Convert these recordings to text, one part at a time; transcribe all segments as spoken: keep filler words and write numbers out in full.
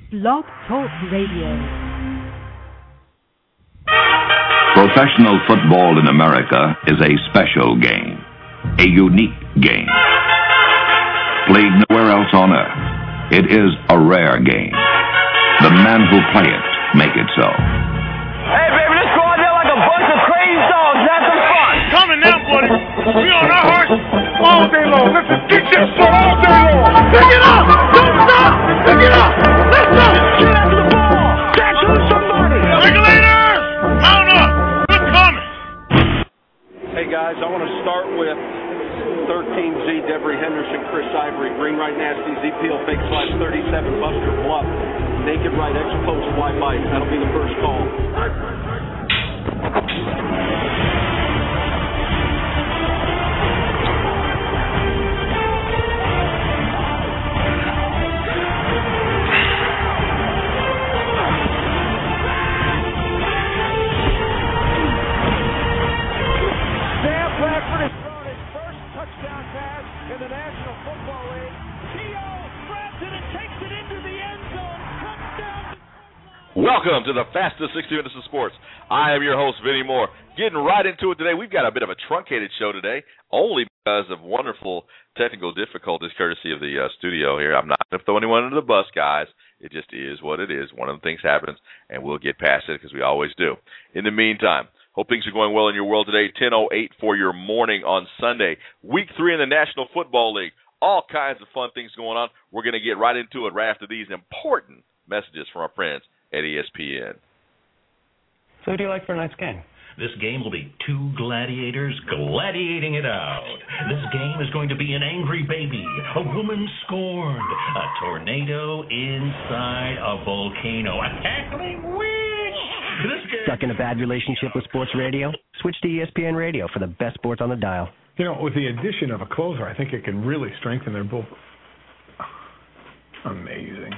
Blog Talk Radio. Professional football in America is a special game, a unique game. Played nowhere else on earth, it is a rare game. The men who play it make it so. Hey, baby, let's go out there like a bunch of crazy dogs. Have some fun. Coming now, buddy. We on our horse all day long. Let's just kick this shit all day long. Pick it up. Don't stop. Pick it up. Let's go. Get after the ball. Catch on somebody. Regulators, mount up. We're coming. Hey, guys, I want to start with thirteen Z, Devery Henderson, Chris Ivory, Green Right Nasty, Z P L, Fake Slash thirty-seven, Buster Bluff, Naked Right, X-Post, Y Bite. That'll be the first call. Welcome to the fastest sixty minutes of sports. I am your host, Vinny Moore. Getting right into it today. We've got a bit of a truncated show today, only because of wonderful technical difficulties courtesy of the uh, studio here. I'm not going to throw anyone under the bus, guys. It just is what it is. One of the things happens, and we'll get past it because we always do. In the meantime, hope things are going well in your world today. ten oh eight for your morning on Sunday. Week three in the National Football League. All kinds of fun things going on. We're going to get right into it right after these important messages from our friends at E S P N. So who do you like for a nice game? This game will be two gladiators gladiating it out. This game is going to be an angry baby, a woman scorned, a tornado inside a volcano, a cackling witch. This game... Stuck in a bad relationship with sports radio? Switch to E S P N Radio for the best sports on the dial. You know, with the addition of a closer, I think it can really strengthen their bull. Amazing.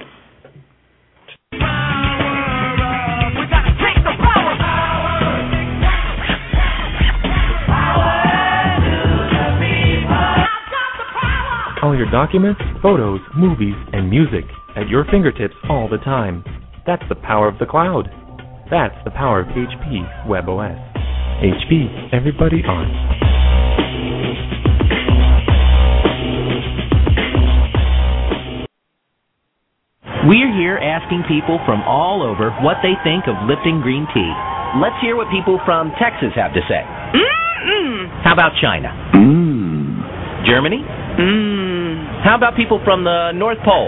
All your documents, photos, movies, and music at your fingertips all the time. That's the power of the cloud. That's the power of H P WebOS. H P, everybody on. We're here asking people from all over what they think of Lipton green tea. Let's hear what people from Texas have to say. Mm-mm. How about China? Mmm. Germany? Mmm. How about people from the North Pole?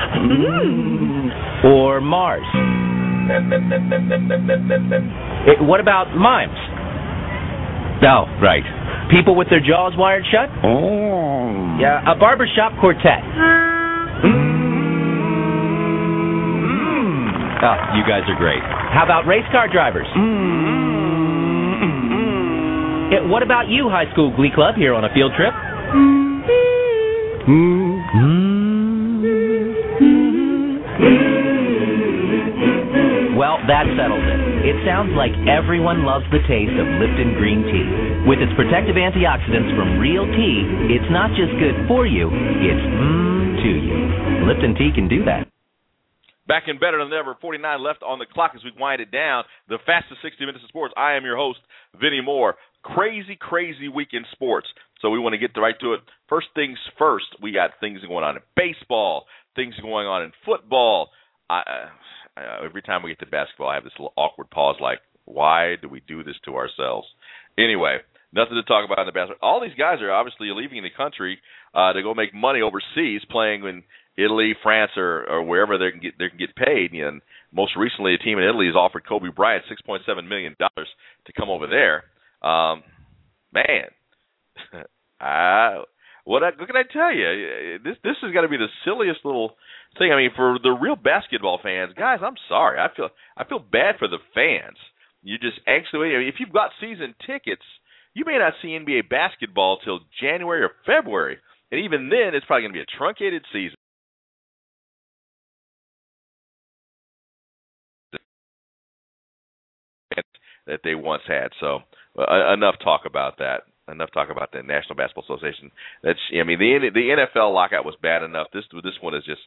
Mm. Or Mars? It, what about mimes? Oh, right. People with their jaws wired shut? Oh. Yeah, a barbershop quartet. Oh, you guys are great. How about race car drivers? Mm-hmm. It, what about you, high school glee club, here on a field trip? Well, that settles it. It sounds like everyone loves the taste of Lipton green tea. With its protective antioxidants from real tea, it's not just good for you, it's mmm to you. Lipton tea can do that. Back and better than ever, forty-nine left on the clock as we wind it down. The fastest sixty minutes of sports. I am your host, Vinny Moore. Crazy, crazy week in sports. So we want to get right to it. First things first, we got things going on in baseball, things going on in football. I, I, every time we get to basketball, I have this little awkward pause like, why do we do this to ourselves? Anyway, nothing to talk about in the basketball. All these guys are obviously leaving the country uh, to go make money overseas playing in Italy, France, or, or wherever they can get they can get paid. And most recently, a team in Italy has offered Kobe Bryant six point seven million dollars to come over there. Um, man, I, what, I, what can I tell you? This this has got to be the silliest little thing. I mean, for the real basketball fans, guys, I'm sorry. I feel I feel bad for the fans. You just actually, I mean, if you've got season tickets, you may not see N B A basketball till January or February, and even then, it's probably going to be a truncated season. That they once had. So uh, enough talk about that. Enough talk about the National Basketball Association. That's I mean the the N F L lockout was bad enough. This this one is just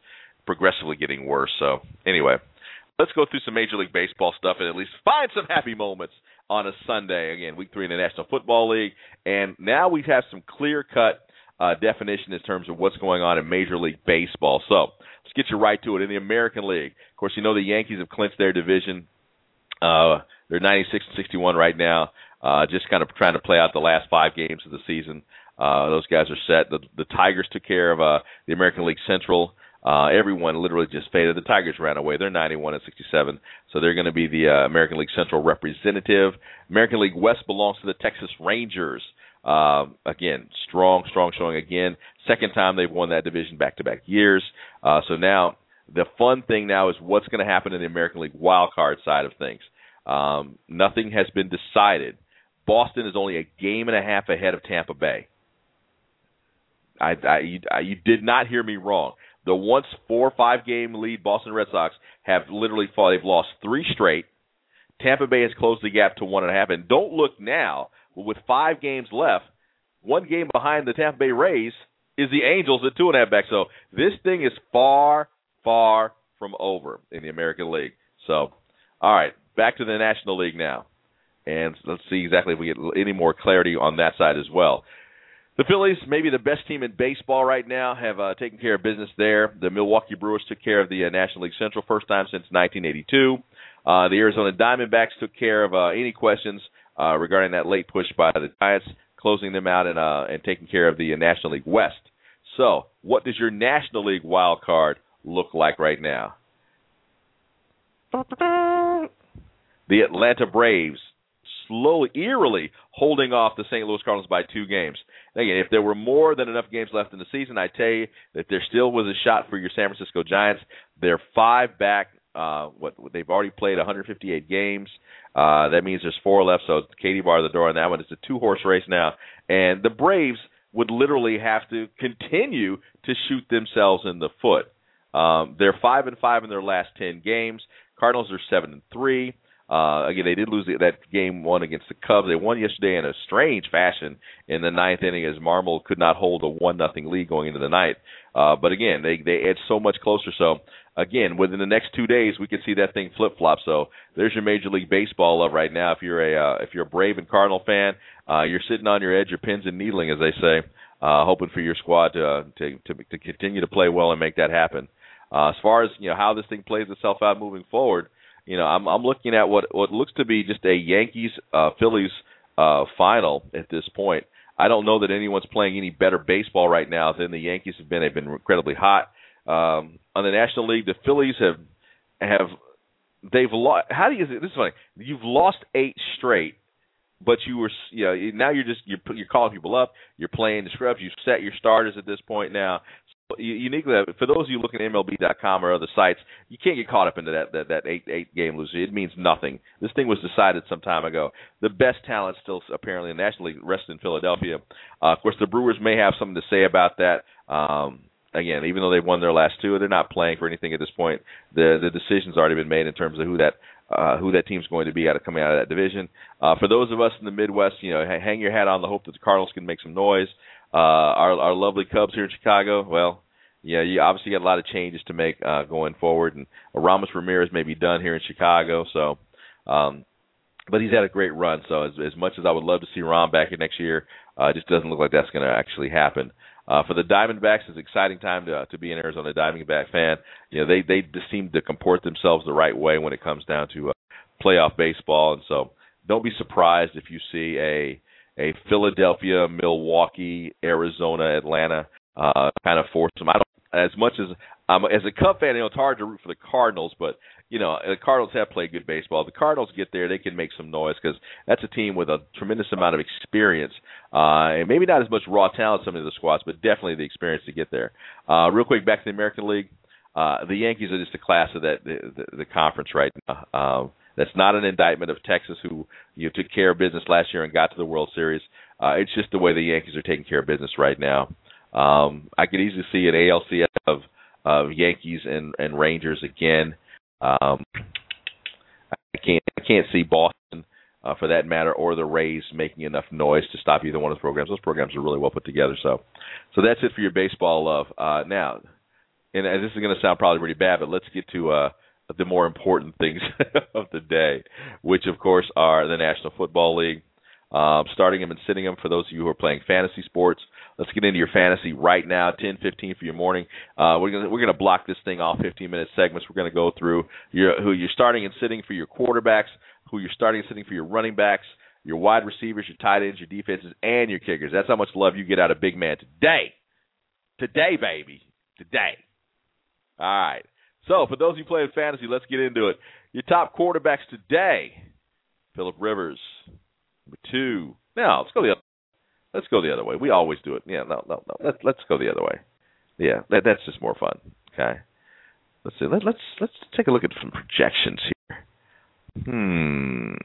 progressively getting worse. So anyway, let's go through some Major League Baseball stuff and at least find some happy moments on a Sunday. Again, week three in the National Football League, and now we have some clear-cut uh, definition in terms of what's going on in Major League Baseball. So let's get you right to it. In the American League, of course, you know the Yankees have clinched their division. Uh, they're ninety-six and sixty-one right now, uh, just kind of trying to play out the last five games of the season. Uh, those guys are set. The, the Tigers took care of uh, the American League Central. Uh, everyone literally just faded. The Tigers ran away. They're ninety-one and sixty-seven, so they're going to be the uh, American League Central representative. American League West belongs to the Texas Rangers. Um, again, strong, strong showing again. Second time they've won that division back-to-back years. Uh, so now the fun thing now is what's going to happen in the American League wild card side of things. Um, nothing has been decided. Boston is only a game and a half ahead of Tampa Bay. I, I, you, I, you did not hear me wrong. The once four or five game lead Boston Red Sox have literally fought. They've lost three straight. Tampa Bay has closed the gap to one and a half. And don't look now, but with five games left, one game behind the Tampa Bay Rays is the Angels at two and a half back. So this thing is far, far from over in the American League. So, all right, back to the National League now. And let's see exactly if we get any more clarity on that side as well. The Phillies, maybe the best team in baseball right now, have uh, taken care of business there. The Milwaukee Brewers took care of the uh, National League Central first time since nineteen eighty-two. Uh, the Arizona Diamondbacks took care of uh, any questions uh, regarding that late push by the Giants, closing them out and, uh, and taking care of the uh, National League West. So what does your National League wild card look like right now? The Atlanta Braves slowly, eerily holding off the Saint Louis Cardinals by two games. Again, if there were more than enough games left in the season, I tell you that there still was a shot for your San Francisco Giants. They're five back. Uh, what they've already played one hundred fifty-eight games. Uh, that means there's four left. So Katie bar the door on that one. It's a two-horse race now, and the Braves would literally have to continue to shoot themselves in the foot. Um, they're five and five in their last ten games. Cardinals are seven and three. Uh, again, they did lose the, that game one against the Cubs. They won yesterday in a strange fashion in the ninth inning as Marmol could not hold a one nothing lead going into the night. Uh, but again, they they edged so much closer. So again, within the next two days, we could see that thing flip flop. So there's your Major League Baseball love right now. If you're a uh, if you're a Brave and Cardinal fan, uh, you're sitting on your edge, your pins and needling, as they say, uh, hoping for your squad to, uh, to to to continue to play well and make that happen. Uh, as far as you know how this thing plays itself out moving forward. You know, I'm I'm looking at what, what looks to be just a Yankees uh, Phillies uh, final at this point. I don't know that anyone's playing any better baseball right now than the Yankees have been. They've been incredibly hot. Um, on the National League, the Phillies have have they've lost. How do you? This is funny. You've lost eight straight, but you were you know now you're just you're you're calling people up. You're playing the scrubs. You've set your starters at this point now. Uniquely, for those of you looking at M L B dot com or other sites, you can't get caught up into that that, that eight eight game loser. It means nothing. This thing was decided some time ago. The best talent still apparently in the National League rests in Philadelphia. Uh, of course, the Brewers may have something to say about that. Um, again, even though they've won their last two, they're not playing for anything at this point. The the decision's already been made in terms of who that uh, who that team's going to be out of coming out of that division. Uh, for those of us in the Midwest, you know, hang your hat on the hope that the Cardinals can make some noise. Uh, our our lovely Cubs here in Chicago, well. Yeah, you obviously got a lot of changes to make uh, going forward, and uh, Ramos Ramirez may be done here in Chicago. So, um, but he's had a great run. So, as, as much as I would love to see Rom back here next year, uh, it just doesn't look like that's going to actually happen. Uh, for the Diamondbacks, it's an exciting time to uh, to be an Arizona Diamondback fan. You know, they they just seem to comport themselves the right way when it comes down to uh, playoff baseball, and so don't be surprised if you see a a Philadelphia, Milwaukee, Arizona, Atlanta uh, kind of foursome. I don't. As much as um, as a Cub fan, you know, it's hard to root for the Cardinals, but you know the Cardinals have played good baseball. The Cardinals get there, they can make some noise because that's a team with a tremendous amount of experience, uh, and maybe not as much raw talent as some of the squads, but definitely the experience to get there. Uh, real quick, back to the American League, uh, the Yankees are just a class of that the, the, the conference right now. Um, that's not an indictment of Texas, who you know, took care of business last year and got to the World Series. Uh, it's just the way the Yankees are taking care of business right now. Um, I could easily see an A L C S of, of Yankees and, and Rangers again. Um, I can't I can't see Boston, uh, for that matter, or the Rays making enough noise to stop either one of those programs. Those programs are really well put together. So, so that's it for your baseball love. Uh, now, and this is going to sound probably pretty bad, but let's get to uh, the more important things of the day, which, of course, are the National Football League. Um, starting them and sitting them for those of you who are playing fantasy sports. Let's get into your fantasy right now, ten fifteen for your morning. Uh, we're going we're gonna block this thing off fifteen-minute segments. We're going to go through your, who you're starting and sitting for your quarterbacks, who you're starting and sitting for your running backs, your wide receivers, your tight ends, your defenses, and your kickers. That's how much love you get out of Big Man today. Today, baby. Today. All right. So, for those of you playing fantasy, let's get into it. Your top quarterbacks today, Phillip Rivers. Number two. No, let's go the other. Let's go the other way. We always do it. Yeah, no, no, no. Let's let's go the other way. Yeah, that, that's just more fun. Okay. Let's see. Let, let's let's take a look at some projections here.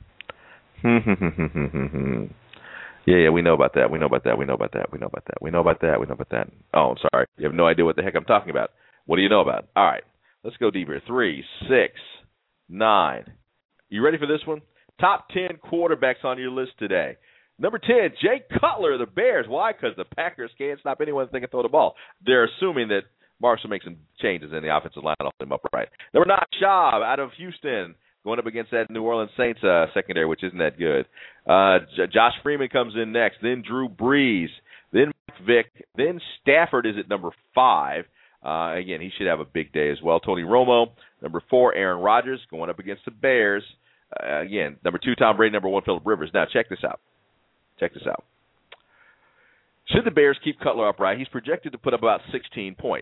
Hmm. yeah, yeah. We know about that. We know about that. We know about that. We know about that. We know about that. We know about that. Oh, I'm sorry. You have no idea what the heck I'm talking about. What do you know about? All right. Let's go deeper. Three, six, nine. You ready for this one? Top ten quarterbacks on your list today. Number ten, Jay Cutler of the Bears. Why? Because the Packers can't stop anyone that can throw the ball. They're assuming that Marks will make some changes in the offensive line to hold him upright. Number nine, Schaub out of Houston, going up against that New Orleans Saints uh, secondary, which isn't that good. Uh, J- Josh Freeman comes in next. Then Drew Brees. Then Mike Vick. Then Stafford is at number five. Uh, again, he should have a big day as well. Tony Romo. Number four, Aaron Rodgers, going up against the Bears. Uh, again, number two, Tom Brady. Number one, Phillip Rivers. Now, check this out. Check this out. Should the Bears keep Cutler upright, he's projected to put up about sixteen points.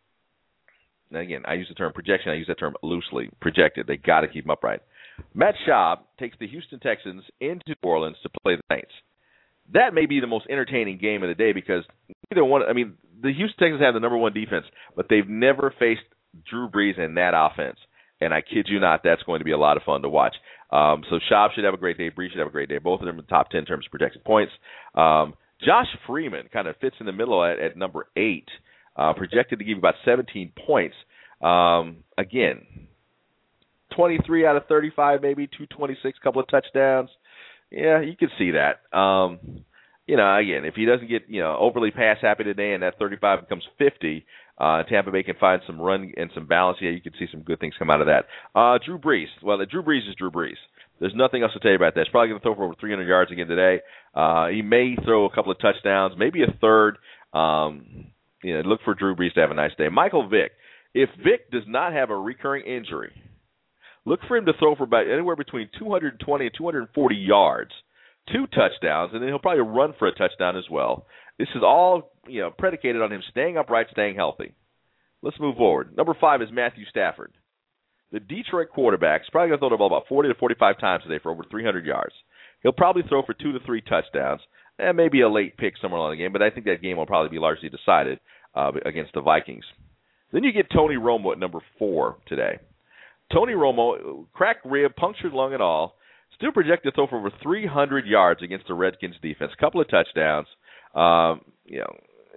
Now, again, I use the term projection. I use that term loosely. Projected. They got to keep him upright. Matt Schaub takes the Houston Texans into New Orleans to play the Saints. That may be the most entertaining game of the day because neither one. I mean, the Houston Texans have the number one defense, but they've never faced Drew Brees in that offense. And I kid you not, that's going to be a lot of fun to watch. Um, so Schaub should have a great day. Brees should have a great day. Both of them in the top ten in terms of projected points. Um, Josh Freeman kind of fits in the middle at, at number eight, uh, projected to give about seventeen points. Um, again, twenty-three out of thirty-five, maybe two twenty-six, couple of touchdowns. Yeah, you can see that. Um, you know, again, if he doesn't get you know overly pass happy today, and that thirty-five becomes fifty. Uh, Tampa Bay can find some run and some balance. Yeah, you can see some good things come out of that. Uh, Drew Brees. Well, Drew Brees is Drew Brees. There's nothing else to tell you about that. He's probably going to throw for over three hundred yards again today. Uh, he may throw a couple of touchdowns, maybe a third. Um, you know, look for Drew Brees to have a nice day. Michael Vick. If Vick does not have a recurring injury, look for him to throw for about anywhere between two hundred twenty and two hundred forty yards, two touchdowns, and then he'll probably run for a touchdown as well. This is all you know predicated on him staying upright, staying healthy. Let's move forward. Number five is Matthew Stafford. The Detroit quarterback is probably going to throw the ball about forty to forty-five times today for over three hundred yards. He'll probably throw for two to three touchdowns, and maybe a late pick somewhere along the game, but I think that game will probably be largely decided uh, against the Vikings. Then you get Tony Romo at number four today. Tony Romo, cracked rib, punctured lung and all, still projected to throw for over three hundred yards against the Redskins defense. A couple of touchdowns. Um, you know,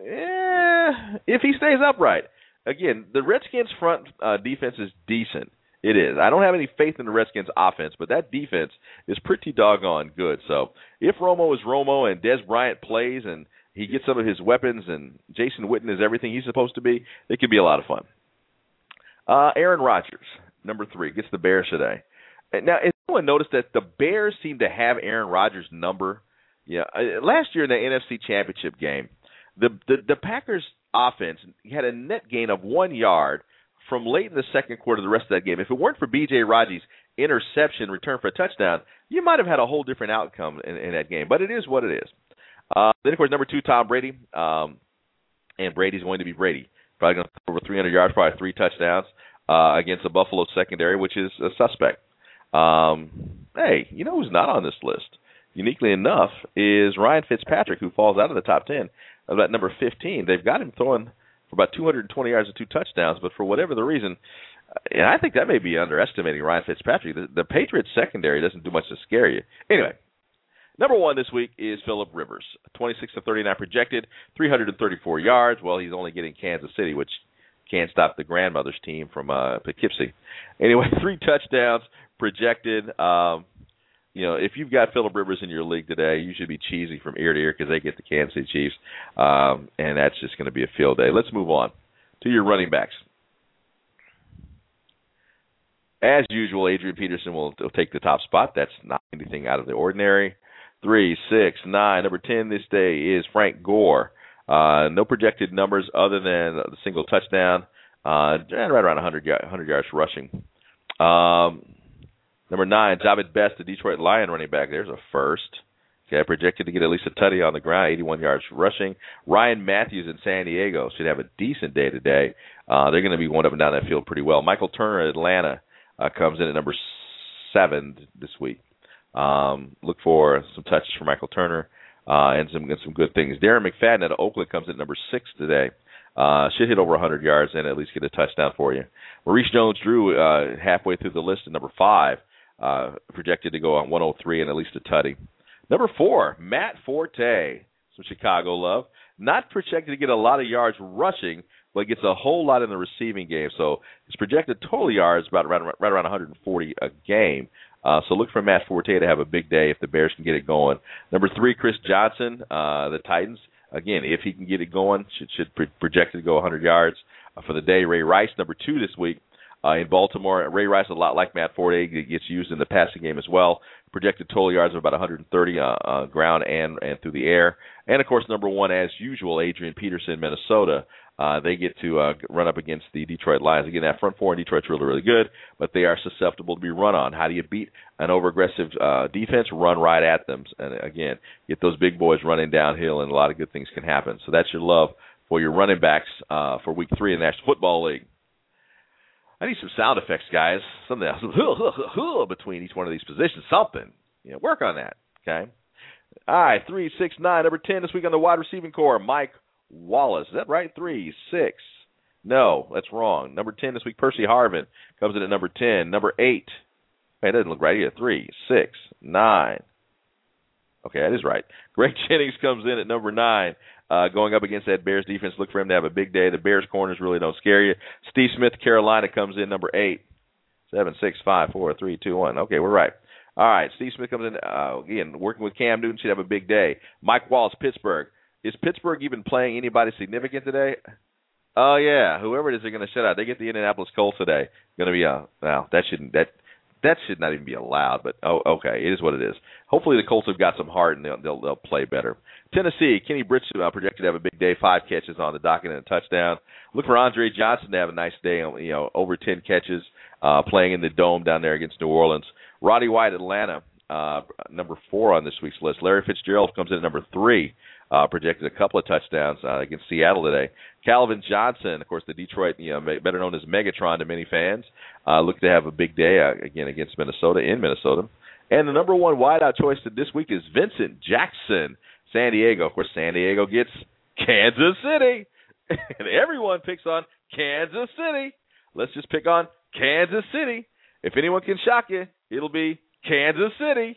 eh, if he stays upright. Again, the Redskins' front uh, defense is decent. It is. I don't have any faith in the Redskins' offense, but that defense is pretty doggone good. So if Romo is Romo and Des Bryant plays and he gets some of his weapons and Jason Witten is everything he's supposed to be, it could be a lot of fun. Uh, Aaron Rodgers, number three, gets the Bears today. Now, has anyone noticed that the Bears seem to have Aaron Rodgers' number? Yeah, last year in the N F C Championship game, the, the the Packers offense had a net gain of one yard from late in the second quarter of the rest of that game. If it weren't for B J Raji's interception return for a touchdown, you might have had a whole different outcome in, in that game. But it is what it is. Uh, then, of course, number two, Tom Brady. Um, and Brady's going to be Brady. Probably going to throw over three hundred yards, probably three touchdowns uh, against the Buffalo secondary, which is a suspect. Um, hey, you know who's not on this list? Uniquely enough, is Ryan Fitzpatrick, who falls out of the top ten. About number fifteen. They've got him throwing for about two hundred twenty yards and two touchdowns, but for whatever the reason, and I think that may be underestimating Ryan Fitzpatrick. The, the Patriots secondary doesn't do much to scare you. Anyway, number one this week is Phillip Rivers. twenty-six to thirty-nine projected, three hundred thirty-four yards. Well, he's only getting Kansas City, which can't stop the grandmother's team from uh, Poughkeepsie. Anyway, three touchdowns projected. Um, You know, if you've got Phillip Rivers in your league today, you should be cheesy from ear to ear because they get the Kansas City Chiefs, um, and that's just going to be a field day. Let's move on to your running backs. As usual, Adrian Peterson will, will take the top spot. That's not anything out of the ordinary. Three, six, nine. Number ten this day is Frank Gore. Uh, no projected numbers other than the single touchdown, uh, right around one hundred, one hundred yards rushing. Um, number nine, Javid Best, the Detroit Lion running back. There's a first. Okay, projected to get at least a tutty on the ground, eighty-one yards rushing. Ryan Matthews in San Diego should have a decent day today. Uh, they're going to be going up and down that field pretty well. Michael Turner, Atlanta, uh, comes in at number seven this week. Um, look for some touches for Michael Turner uh, and some and some good things. Darren McFadden out of Oakland comes in at number six today. Uh, should hit over one hundred yards and at least get a touchdown for you. Maurice Jones-Drew uh, halfway through the list at number five, uh, projected to go on one oh three and at least a tutty. Number four, Matt Forte, some Chicago love. Not projected to get a lot of yards rushing, but gets a whole lot in the receiving game. So his projected total yards about right, right around one hundred forty a game. Uh, so look for Matt Forte to have a big day if the Bears can get it going. Number three, Chris Johnson, uh, the Titans. Again, if he can get it going, should should pre- projected to go one hundred yards uh, for the day. Ray Rice, number two this week uh, in Baltimore. Ray Rice, a lot like Matt Forte, gets used in the passing game as well. Projected total yards of about one hundred thirty uh, uh, ground and, and through the air. And, of course, number one, as usual, Adrian Peterson, Minnesota. Uh, they get to uh, run up against the Detroit Lions. Again, that front four in Detroit's really, really good, but they are susceptible to be run on. How do you beat an over-aggressive uh, defense? Run right at them. And, again, get those big boys running downhill, and a lot of good things can happen. So that's your love for your running backs uh, for Week three in the National Football League. I need some sound effects, guys. Something else between each one of these positions. Something. You know, work on that, okay? All right, three, six, nine. Number ten this week on the wide receiving core, Mike Wallace. Is that right? Three, six. No, that's wrong. Number ten this week, Percy Harvin comes in at number ten. Number eight. Hey, that doesn't look right either. Three, six, nine. Okay, that is right. Greg Jennings comes in at number nine. Uh, going up against that Bears defense, look for him to have a big day. The Bears corners really don't scare you. Steve Smith, Carolina, comes in number eight. Seven, six, five, four, three, two, one. Okay, we're right. All right, Steve Smith comes in, uh, again, working with Cam Newton, should have a big day. Mike Wallace, Pittsburgh. Is Pittsburgh even playing anybody significant today? Oh, yeah, whoever it is they're going to shut out. They get the Indianapolis Colts today. Going to be a, well, that shouldn't, that, that should not even be allowed, but, oh, okay, it is what it is. Hopefully the Colts have got some heart and they'll, they'll, they'll play better. Tennessee, Kenny Britt uh, projected to have a big day, five catches on the docket and a touchdown. Look for Andre Johnson to have a nice day, you know, over ten catches, uh, playing in the Dome down there against New Orleans. Roddy White, Atlanta, uh, number four on this week's list. Larry Fitzgerald comes in at number three, uh, projected a couple of touchdowns uh, against Seattle today. Calvin Johnson, of course, the Detroit, you know, better known as Megatron to many fans, uh, look to have a big day uh, again against Minnesota in Minnesota. And the number one wideout choice this week is Vincent Jackson, San Diego. Of course, San Diego gets Kansas City, and everyone picks on Kansas City. Let's just pick on Kansas City. If anyone can shock you, it'll be Kansas City.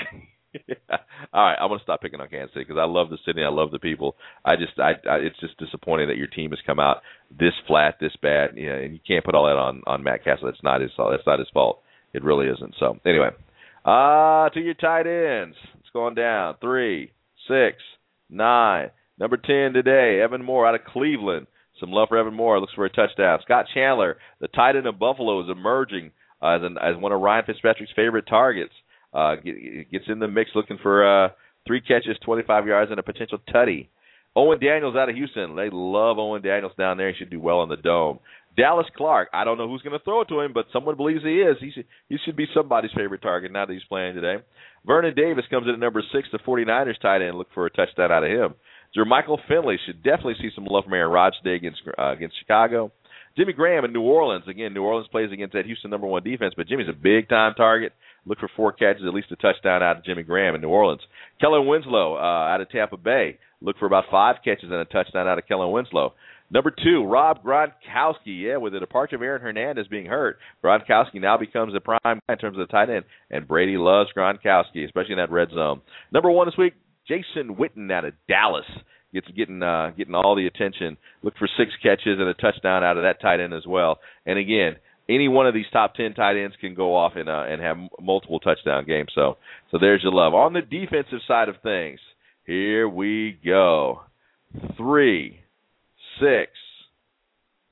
All right, I'm going to stop picking on Kansas City because I love the city, I love the people. I just, I, I, it's just disappointing that your team has come out this flat, this bad, you know, and you can't put all that on, on Matt Castle. That's not his fault. That's not his fault. It really isn't. So anyway, uh, to your tight ends, it's going down. Three, six, nine. Number ten today, Evan Moore out of Cleveland. Some love for Evan Moore. Looks for a touchdown. Scott Chandler, the tight end of Buffalo, is emerging uh, as, an, as one of Ryan Fitzpatrick's favorite targets. Uh, get, gets in the mix looking for uh, three catches, twenty-five yards, and a potential tutty. Owen Daniels out of Houston. They love Owen Daniels down there. He should do well in the Dome. Dallas Clark. I don't know who's going to throw it to him, but someone believes he is. He should, he should be somebody's favorite target now that he's playing today. Vernon Davis comes in at number six, the 49ers tight end. Look for a touchdown out of him. Jermichael Finley should definitely see some love from Aaron Rodgers today against, uh, against Chicago. Jimmy Graham in New Orleans. Again, New Orleans plays against that Houston number one defense, but Jimmy's a big-time target. Look for four catches, at least a touchdown out of Jimmy Graham in New Orleans. Kellen Winslow uh, out of Tampa Bay. Look for about five catches and a touchdown out of Kellen Winslow. Number two, Rob Gronkowski. Yeah, with the departure of Aaron Hernandez being hurt, Gronkowski now becomes a prime guy in terms of the tight end, and Brady loves Gronkowski, especially in that red zone. Number one this week, Jason Witten out of Dallas. Gets getting uh, getting all the attention. Look for six catches and a touchdown out of that tight end as well. And again, any one of these top ten tight ends can go off and uh, and have multiple touchdown games. So so there's your love. On the defensive side of things, here we go. Three, six,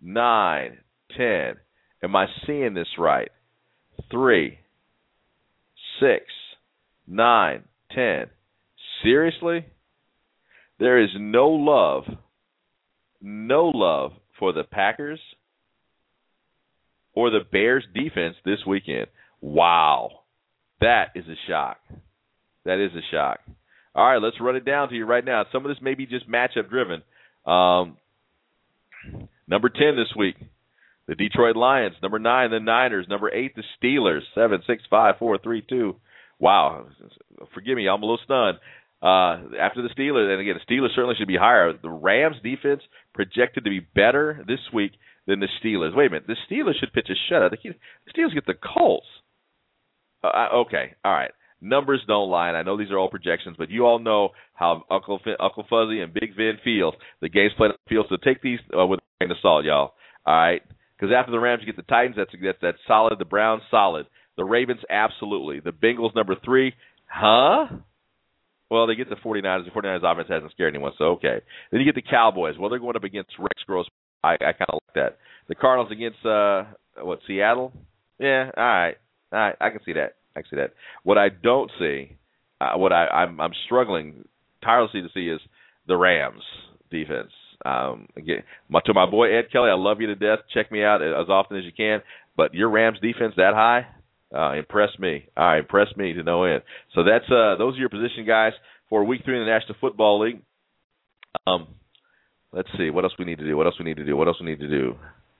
nine, ten. Am I seeing this right? Three, six, nine, ten. Seriously? There is no love, no love for the Packers or the Bears defense this weekend. Wow. That is a shock. That is a shock. All right, let's run it down to you right now. Some of this may be just matchup driven. Um, number ten this week, the Detroit Lions. Number nine, the Niners. Number eight, the Steelers. Seven, six, five, four, three, two. Wow. Forgive me, I'm a little stunned. Uh, after the Steelers, and again, the Steelers certainly should be higher. The Rams defense projected to be better this week than the Steelers. Wait a minute, the Steelers should pitch a shutout. The Steelers get the Colts. Uh, okay, all right. Numbers don't lie, and I know these are all projections, but you all know how Uncle F- Uncle Fuzzy and Big Vin feels. The game's played on the field, so take these uh, with a grain of salt, y'all. All right? Because after the Rams, you get the Titans. That's, that's that's solid. The Browns, solid. The Ravens, absolutely. The Bengals, number three. Huh? Well, they get the 49ers. The 49ers offense hasn't scared anyone, so okay. Then you get the Cowboys. Well, they're going up against Rex Gross. I, I kind of like that. The Cardinals against, uh, what, Seattle? Yeah, all right. All right, I can see that. I can see that. What I don't see, uh, what I, I'm, I'm struggling tirelessly to see is the Rams defense. Um, again, my, to my boy Ed Kelly, I love you to death. Check me out as often as you can. But your Rams defense that high, uh, impressed me. All right, impressed me to no end. So that's uh, those are your position guys for Week Three in the National Football League. Um, let's see what else we need to do. What else we need to do. What else we need to do.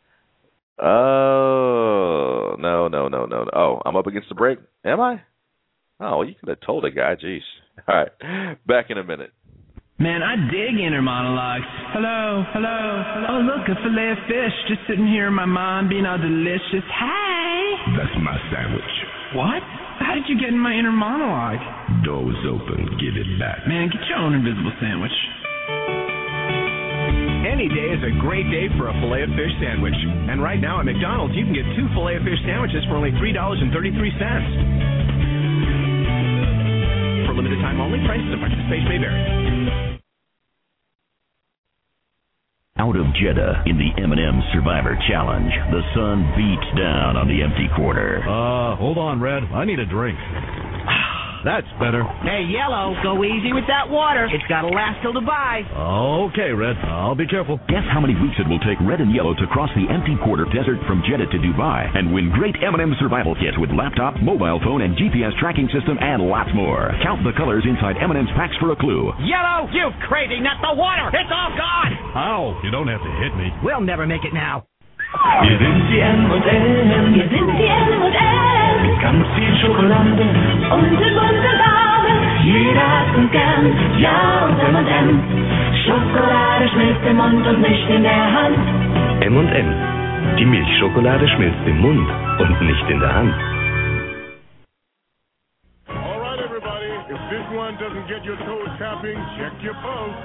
Oh, no, no, no, no. Oh, I'm up against the break. Am I? Oh, well, you could have told a guy. Jeez. All right. Back in a minute. Man, I dig inner monologues. Hello, hello, hello. Oh, look, a fillet of fish just sitting here in my mind being all delicious. Hey! That's my sandwich. What? How did you get in my inner monologue? Door's open. Give it back. Man, get your own invisible sandwich. Any day is a great day for a filet of fish sandwich. And right now at McDonald's, you can get two filet of fish sandwiches for only three dollars and thirty-three cents. For limited time only, prices and participation may vary. Out of Jeddah in the M and M Survivor Challenge, the sun beats down on the empty quarter. Uh, hold on, Red. I need a drink. That's better. Hey, Yellow, go easy with that water. It's got to last till Dubai. Okay, Red. I'll be careful. Guess how many weeks it will take Red and Yellow to cross the empty quarter desert from Jeddah to Dubai and win great M and M survival kits with laptop, mobile phone, and G P S tracking system and lots more. Count the colors inside M and M's packs for a clue. Yellow, you crazy nut, the water. It's all gone. Ow, you don't have to hit me. We'll never make it now. Wir sind die M und M. Wir sind die M und M. Mit ganz viel Schokolade und in bunten Farben. Jeder hat uns gern, ja und M und M. Schokolade schmilzt im Mund und nicht in der Hand. M und M. Die Milchschokolade schmilzt im Mund und nicht in der Hand. All right, everybody. If this one doesn't get your toes tapping, check your pulse.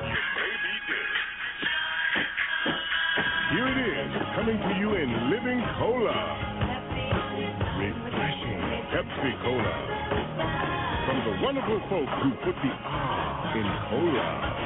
Here it is, coming to you in Living Cola. Refreshing Pepsi Cola. From the wonderful folks who put the R in cola.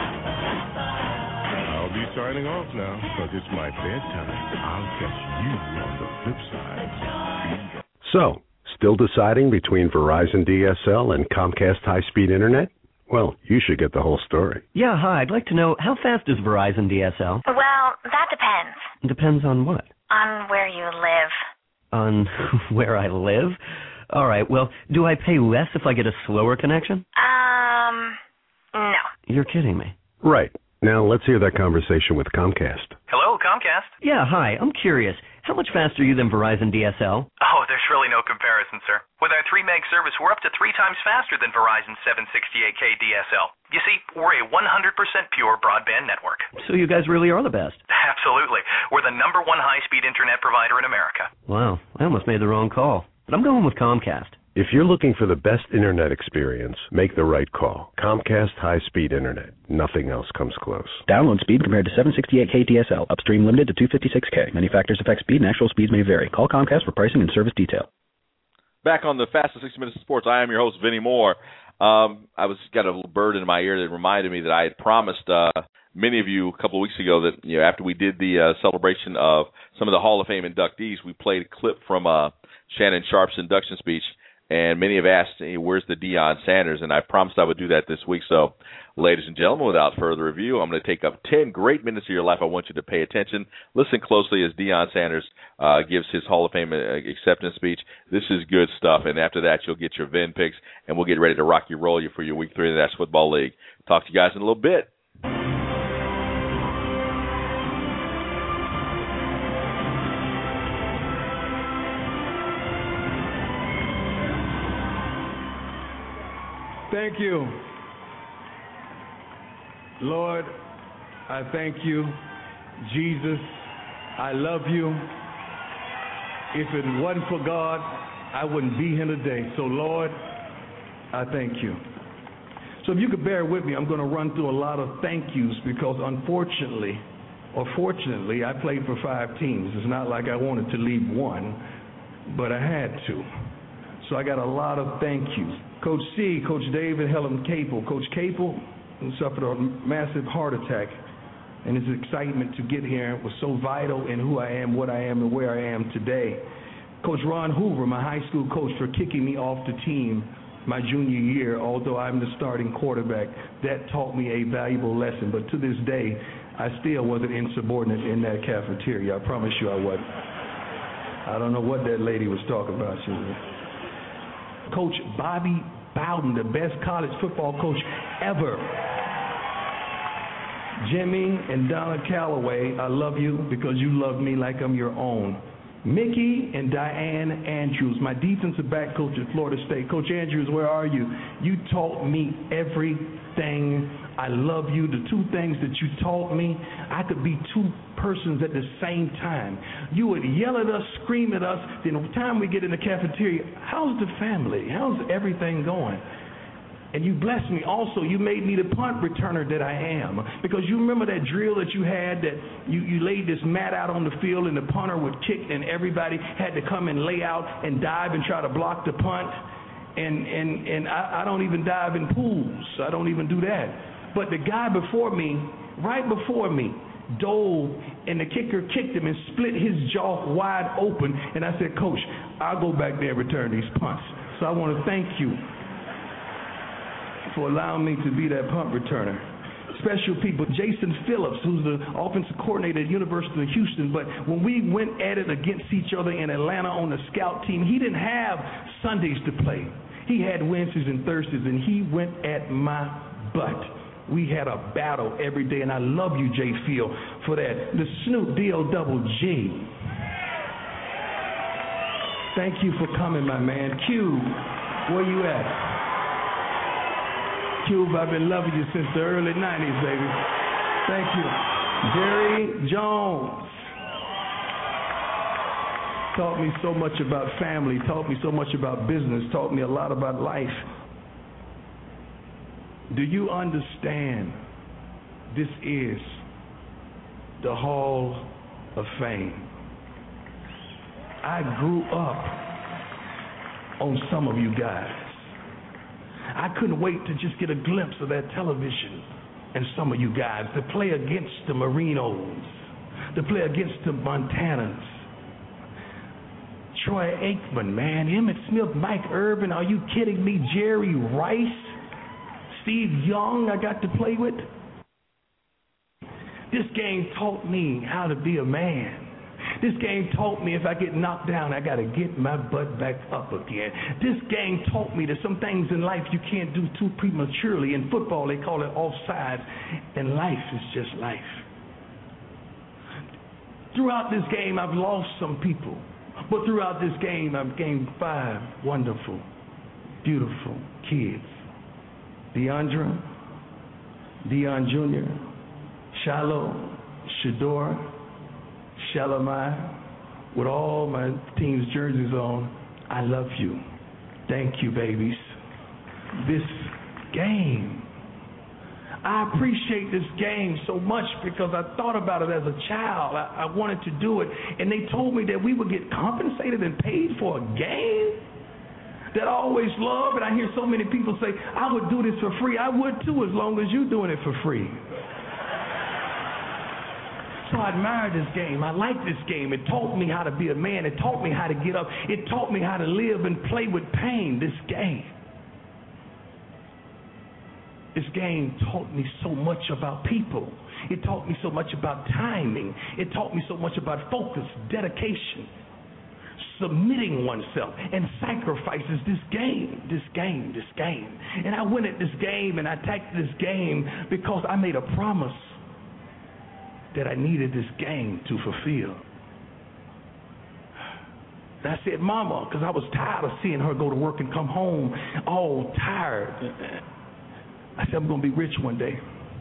I'll be signing off now, because it's my bedtime. I'll catch you on the flip side. So, still deciding between Verizon D S L and Comcast high-speed internet? Well, you should get the whole story. Yeah, hi. I'd like to know, how fast is Verizon D S L? Well, that depends. Depends on what? On where you live. On where I live? All right, well, do I pay less if I get a slower connection? Um, no. You're kidding me. Right. Now, let's hear that conversation with Comcast. Hello, Comcast? Yeah, hi. I'm curious. How much faster are you than Verizon D S L? Oh, there's really no comparison, sir. With our three meg service, we're up to three times faster than Verizon seven sixty-eight K D S L. You see, we're a one hundred percent pure broadband network. So you guys really are the best. Absolutely. We're the number one high-speed internet provider in America. Wow, I almost made the wrong call. But I'm going with Comcast. If you're looking for the best internet experience, make the right call. Comcast high-speed internet. Nothing else comes close. Download speed compared to seven sixty-eight K D S L. Upstream limited to two fifty-six K. Many factors affect speed and actual speeds may vary. Call Comcast for pricing and service detail. Back on the fastest sixty minutes of sports, I am your host, Vinny Moore. Um, I was got a little bird in my ear that reminded me that I had promised uh, many of you a couple of weeks ago that you know after we did the uh, celebration of some of the Hall of Fame inductees, we played a clip from uh, Shannon Sharpe's induction speech, and many have asked, hey, where's the Deion Sanders? And I promised I would do that this week. So, ladies and gentlemen, without further ado, I'm going to take up ten great minutes of your life. I want you to pay attention. Listen closely as Deion Sanders uh, gives his Hall of Fame acceptance speech. This is good stuff. And after that, you'll get your Vin picks, and we'll get ready to rock you, roll you for your week three of the National Football League. Talk to you guys in a little bit. Thank you. Lord, I thank you. Jesus, I love you. If it wasn't for God, I wouldn't be here today. So, Lord, I thank you. So if you could bear with me, I'm going to run through a lot of thank yous because unfortunately, or fortunately, I played for five teams. It's not like I wanted to leave one, but I had to. So I got a lot of thank yous. Coach C, Coach David Helen Capel. Coach Capel suffered a massive heart attack, and his excitement to get here was so vital in who I am, what I am, and where I am today. Coach Ron Hoover, my high school coach, for kicking me off the team my junior year, although I'm the starting quarterback. That taught me a valuable lesson, but to this day, I still wasn't insubordinate in that cafeteria. I promise you I wasn't. I don't know what that lady was talking about. She was Coach Bobby Bowden, the best college football coach ever. Jimmy and Donna Calloway, I love you because you love me like I'm your own. Mickey and Diane Andrews, my defensive back coach at Florida State. Coach Andrews, where are you? You taught me everything. I love you. The two things that you taught me, I could be two persons at the same time. You would yell at us, scream at us. Then by the time we get in the cafeteria, how's the family? How's everything going? And you blessed me. Also, you made me the punt returner that I am. Because you remember that drill that you had that you, you laid this mat out on the field and the punter would kick and everybody had to come and lay out and dive and try to block the punt. And, and, and I, I don't even dive in pools. I don't even do that. But the guy before me, right before me, dove and the kicker kicked him and split his jaw wide open. And I said, Coach, I'll go back there and return these punts. So I want to thank you for allowing me to be that punt returner. Special people, Jason Phillips, who's the offensive coordinator at University of Houston, but when we went at it against each other in Atlanta on the scout team, he didn't have Sundays to play. He had Wednesdays and Thursdays, and he went at my butt. We had a battle every day, and I love you, Jay Field, for that. The Snoop D O double G. Thank you for coming, my man. Q, where you at? Cube, I've been loving you since the early nineties, baby. Thank you. Jerry Jones taught me so much about family, taught me so much about business, taught me a lot about life. Do you understand this is the Hall of Fame? I grew up on some of you guys. I couldn't wait to just get a glimpse of that television and some of you guys to play against the Marinos, to play against the Montanas. Troy Aikman, man, Emmitt Smith, Mike Irvin, are you kidding me? Jerry Rice, Steve Young I got to play with. This game taught me how to be a man. This game taught me if I get knocked down, I got to get my butt back up again. This game taught me that some things in life you can't do too prematurely. In football, they call it offside, and life is just life. Throughout this game, I've lost some people, but throughout this game, I've gained five wonderful, beautiful kids. Deandra, Dion Junior, Shiloh, Shador, Shalimai, with all my team's jerseys on, I love you. Thank you, babies. This game, I appreciate this game so much because I thought about it as a child. I, I wanted to do it, and they told me that we would get compensated and paid for a game. that I always love, and I hear so many people say, I would do this for free. I would too, as long as you're doing it for free. So I admire this game. I like this game. It taught me how to be a man. It taught me how to get up. It taught me how to live and play with pain, this game. This game taught me so much about people. It taught me so much about timing. It taught me so much about focus, dedication, submitting oneself, and sacrifices. This game, this game, this game. And I went at this game and I attacked this game because I made a promise that I needed this game to fulfill. And I said, Mama, because I was tired of seeing her go to work and come home all tired. I said, I'm going to be rich one day.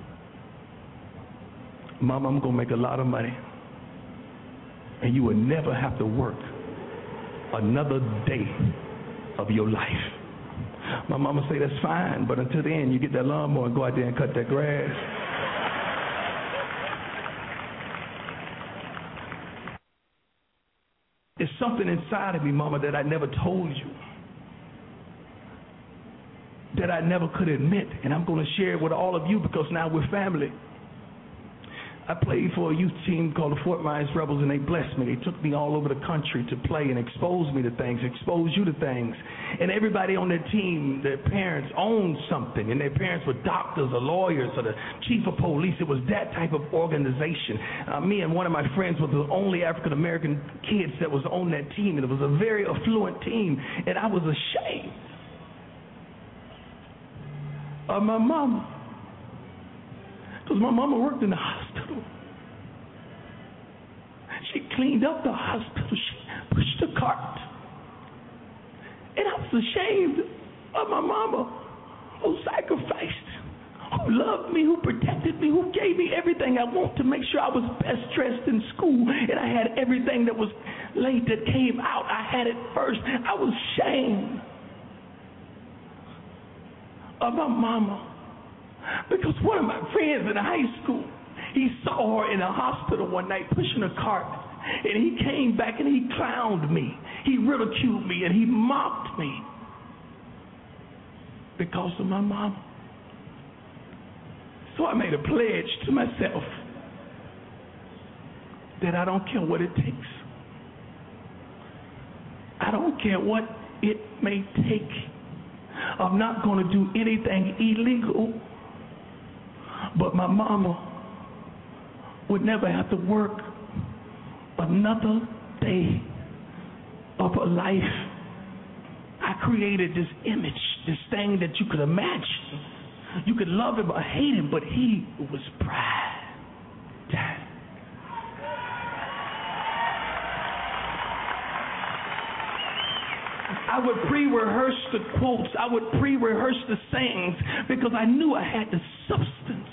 Mama, I'm going to make a lot of money. And you will never have to work another day of your life. My mama say, that's fine, but until then, you get that lawnmower and go out there and cut that grass. There's something inside of me, Mama, that I never told you, that I never could admit, and I'm going to share it with all of you because now we're family. I played for a youth team called the Fort Myers Rebels, and they blessed me. They took me all over the country to play and expose me to things, expose you to things. And everybody on their team, their parents owned something, and their parents were doctors or lawyers or the chief of police. It was that type of organization. Uh, me and one of my friends were the only African-American kids that was on that team, and it was a very affluent team, and I was ashamed of my mama. Because my mama worked in the hospital. She cleaned up the hospital. She pushed the cart. And I was ashamed of my mama who sacrificed, who loved me, who protected me, who gave me everything I want to make sure I was best dressed in school. And I had everything that was late that came out. I had it first. I was ashamed of my mama. Because one of my friends in high school, he saw her in a hospital one night pushing a cart, and he came back and he clowned me. He ridiculed me and he mocked me because of my mama. So I made a pledge to myself that I don't care what it takes. I don't care what it may take. I'm not going to do anything illegal. But my mama would never have to work another day of her life. I created this image, this thing that you could imagine. You could love him or hate him, but he was pride. I would pre-rehearse the quotes. I would pre-rehearse the sayings because I knew I had the substance.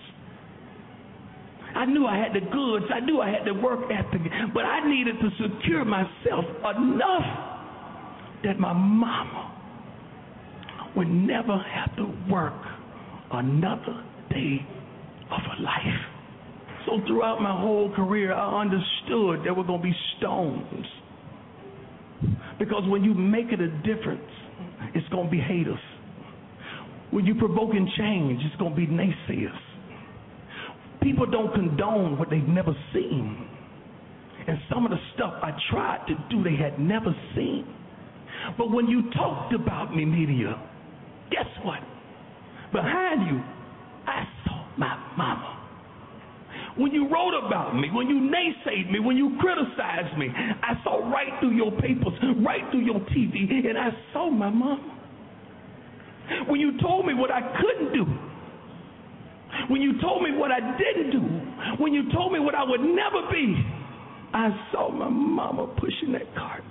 I knew I had the goods. I knew I had the work ethic. But I needed to secure myself enough that my mama would never have to work another day of her life. So throughout my whole career, I understood there were going to be stones. Because when you make it a difference, it's going to be haters. When you're provoking change, it's going to be naysayers. People don't condone what they've never seen. And some of the stuff I tried to do, they had never seen. But when you talked about me, media, guess what? Behind you, I saw my mama. When you wrote about me, when you naysayed me, when you criticized me, I saw right through your papers, right through your T V, and I saw my mama. When you told me what I couldn't do, when you told me what I didn't do, when you told me what I would never be, I saw my mama pushing that cart.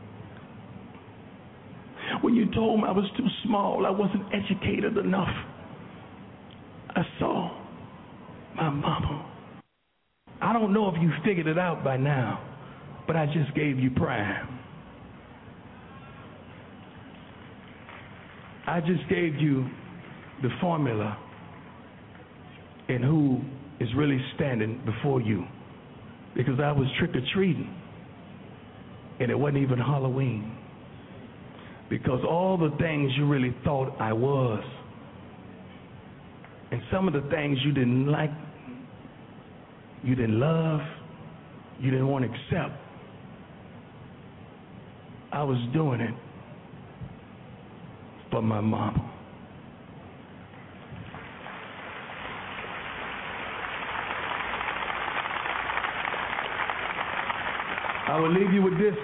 When you told me I was too small, I wasn't educated enough, I saw my mama. I don't know if you figured it out by now, but I just gave you prime. I just gave you the formula and who is really standing before you, because I was trick-or-treating and it wasn't even Halloween. because all the things you really thought I was, and some of the things you didn't like, you didn't love, you didn't want to accept, I was doing it for my mama. I will leave you with this.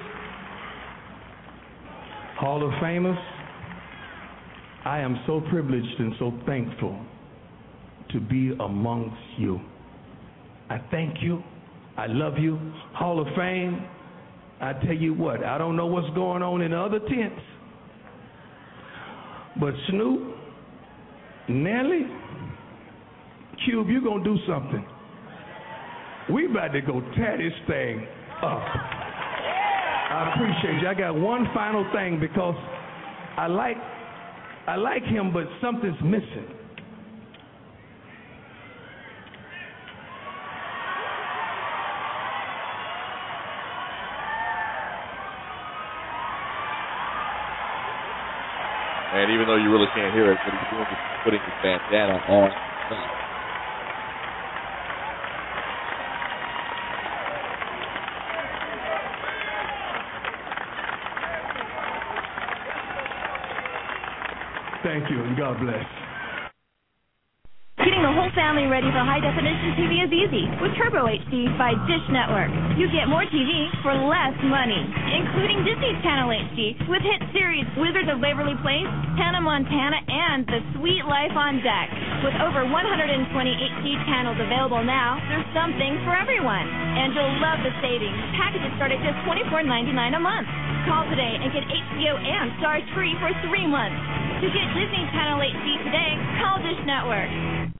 Hall of Famers, I am so privileged and so thankful to be amongst you. I thank you. I love you. Hall of Fame, I tell you what, I don't know what's going on in the other tents, but Snoop, Nelly, Cube, you're going to do something. We about to go tear this thing up. I appreciate you. I got one final thing because I like I like him, but something's missing. And even though you really can't hear it, what he's doing is putting his bandana on. Thank you, and God bless. Getting the whole family ready for high-definition T V is easy with Turbo H D by Dish Network. You get more T V for less money, including Disney Channel H D with hit series Wizards of Waverly Place, Hannah Montana, and The Sweet Life on Deck. With over one hundred twenty H D channels available now, there's something for everyone. And you'll love the savings. Packages start at just twenty-four ninety-nine a month. Call today and get H B O and Stars free for three months. To get Disney Channel H D today, call Dish Network.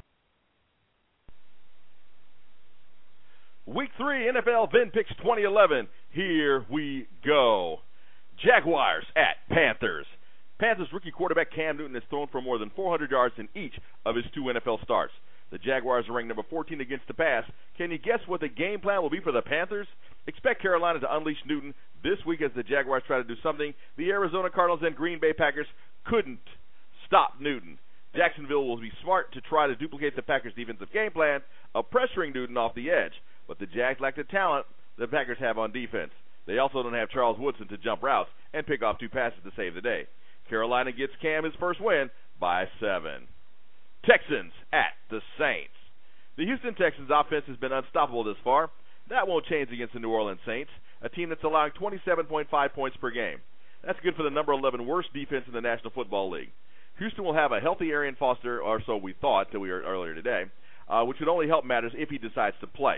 Week three N F L VinPicks twenty eleven. Here we go. Jaguars at Panthers. Panthers rookie quarterback Cam Newton has thrown for more than four hundred yards in each of his two N F L starts. The Jaguars are ranked number fourteen against the pass. Can you guess what the game plan will be for the Panthers? Expect Carolina to unleash Newton this week as the Jaguars try to do something the Arizona Cardinals and Green Bay Packers couldn't stop Newton. Jacksonville will be smart to try to duplicate the Packers' defensive game plan of pressuring Newton off the edge. But the Jags lack the talent the Packers have on defense. They also don't have Charles Woodson to jump routes and pick off two passes to save the day. Carolina gets Cam his first win by seven. Texans at the Saints. The Houston Texans offense has been unstoppable this far. That won't change against the New Orleans Saints, a team that's allowing twenty-seven point five points per game. That's good for the number eleven worst defense in the National Football League. Houston will have a healthy Arian Foster, or so we thought till we heard earlier today, uh, which would only help matters if he decides to play.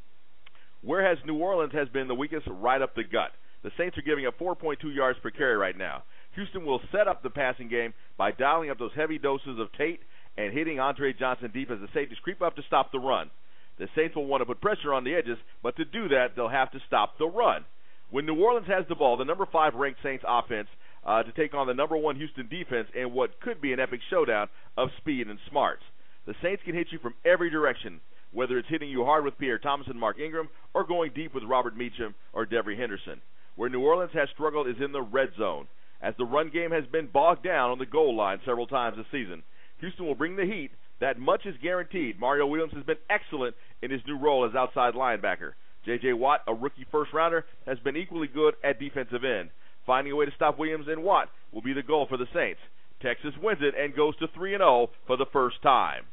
Whereas New Orleans has been the weakest right up the gut. The Saints are giving up four point two yards per carry right now. Houston will set up the passing game by dialing up those heavy doses of Tate and hitting Andre Johnson deep as the safeties creep up to stop the run. The Saints will want to put pressure on the edges, but to do that, they'll have to stop the run. When New Orleans has the ball, the number five ranked Saints offense uh, to take on the number one Houston defense in what could be an epic showdown of speed and smarts. The Saints can hit you from every direction, whether it's hitting you hard with Pierre Thomas and Mark Ingram or going deep with Robert Meacham or Devery Henderson. Where New Orleans has struggled is in the red zone, as the run game has been bogged down on the goal line several times this season. Houston will bring the heat. That much is guaranteed. Mario Williams has been excellent in his new role as outside linebacker. J J. Watt, a rookie first-rounder, has been equally good at defensive end. Finding a way to stop Williams and Watt will be the goal for the Saints. Texas wins it and goes to three and oh for the first time.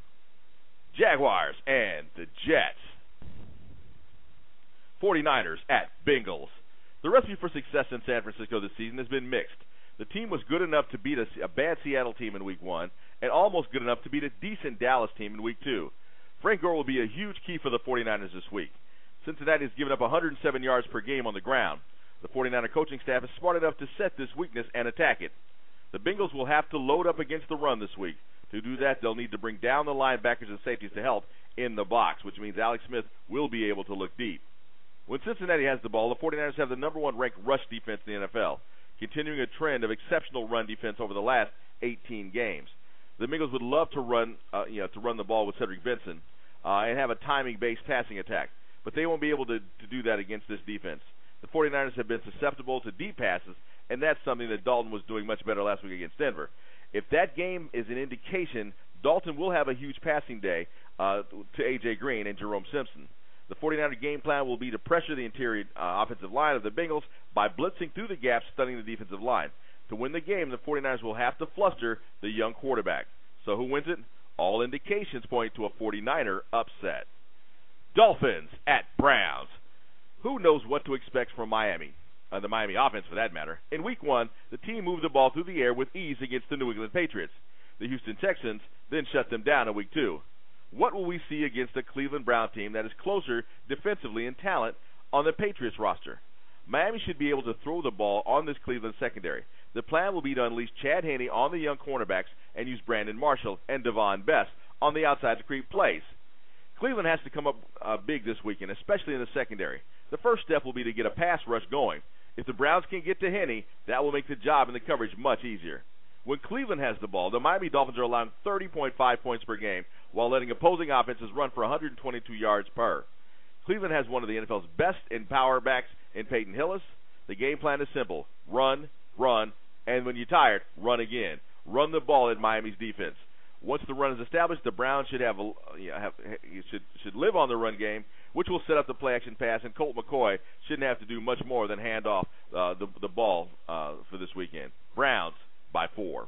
Jaguars and the Jets. forty-niners at Bengals. The recipe for success in San Francisco this season has been mixed. The team was good enough to beat a, a bad Seattle team in week one and almost good enough to beat a decent Dallas team in week two. Frank Gore will be a huge key for the forty-niners this week. Cincinnati has given up one hundred seven yards per game on the ground. The forty-niner coaching staff is smart enough to set this weakness and attack it. The Bengals will have to load up against the run this week. To do that, they'll need to bring down the linebackers and safeties to help in the box, which means Alex Smith will be able to look deep. When Cincinnati has the ball, the forty-niners have the number one ranked rush defense in the N F L, continuing a trend of exceptional run defense over the last eighteen games. The Bengals would love to run, uh, you know, to run the ball with Cedric Benson uh, and have a timing-based passing attack, but they won't be able to, to do that against this defense. The forty-niners have been susceptible to deep passes and that's something that Dalton was doing much better last week against Denver. If that game is an indication, Dalton will have a huge passing day uh, to A J. Green and Jerome Simpson. The 49er game plan will be to pressure the interior uh, offensive line of the Bengals by blitzing through the gaps, stunning the defensive line. To win the game, the 49ers will have to fluster the young quarterback. So who wins it? All indications point to a 49er upset. Dolphins at Browns. Who knows what to expect from Miami? Uh, the Miami offense, for that matter. In week one, the team moved the ball through the air with ease against the New England Patriots. The Houston Texans then shut them down in week two. What will we see against a Cleveland Brown team that is closer defensively in talent on the Patriots roster? Miami should be able to throw the ball on this Cleveland secondary. The plan will be to unleash Chad Henne on the young cornerbacks and use Brandon Marshall and Devon Best on the outside to create plays. Cleveland has to come up uh, big this weekend, especially in the secondary. The first step will be to get a pass rush going. If the Browns can get to Henne, that will make the job and the coverage much easier. When Cleveland has the ball, the Miami Dolphins are allowing thirty point five points per game while letting opposing offenses run for one hundred twenty-two yards per. Cleveland has one of the N F L's best in power backs in Peyton Hillis. The game plan is simple. Run, run, and when you're tired, run again. Run the ball at Miami's defense. Once the run is established, the Browns should have, a, you know, have should should live on the run game, which will set up the play-action pass, and Colt McCoy shouldn't have to do much more than hand off uh, the, the ball uh, for this weekend. Browns by four.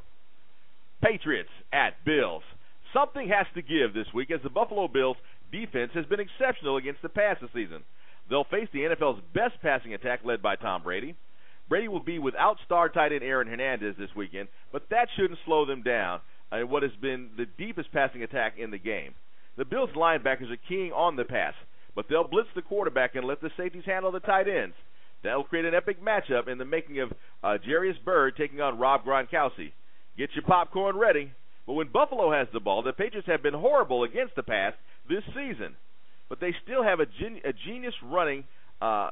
Patriots at Bills. Something has to give this week as the Buffalo Bills defense has been exceptional against the pass this season. They'll face the N F L's best passing attack led by Tom Brady. Brady will be without star tight end Aaron Hernandez this weekend, but that shouldn't slow them down in what has been the deepest passing attack in the game. The Bills linebackers are keying on the pass, but they'll blitz the quarterback and let the safeties handle the tight ends. That'll create an epic matchup in the making of uh, Jarius Byrd taking on Rob Gronkowski. Get your popcorn ready. But when Buffalo has the ball, the Patriots have been horrible against the pass this season. But they still have a, gen- a genius running. Uh,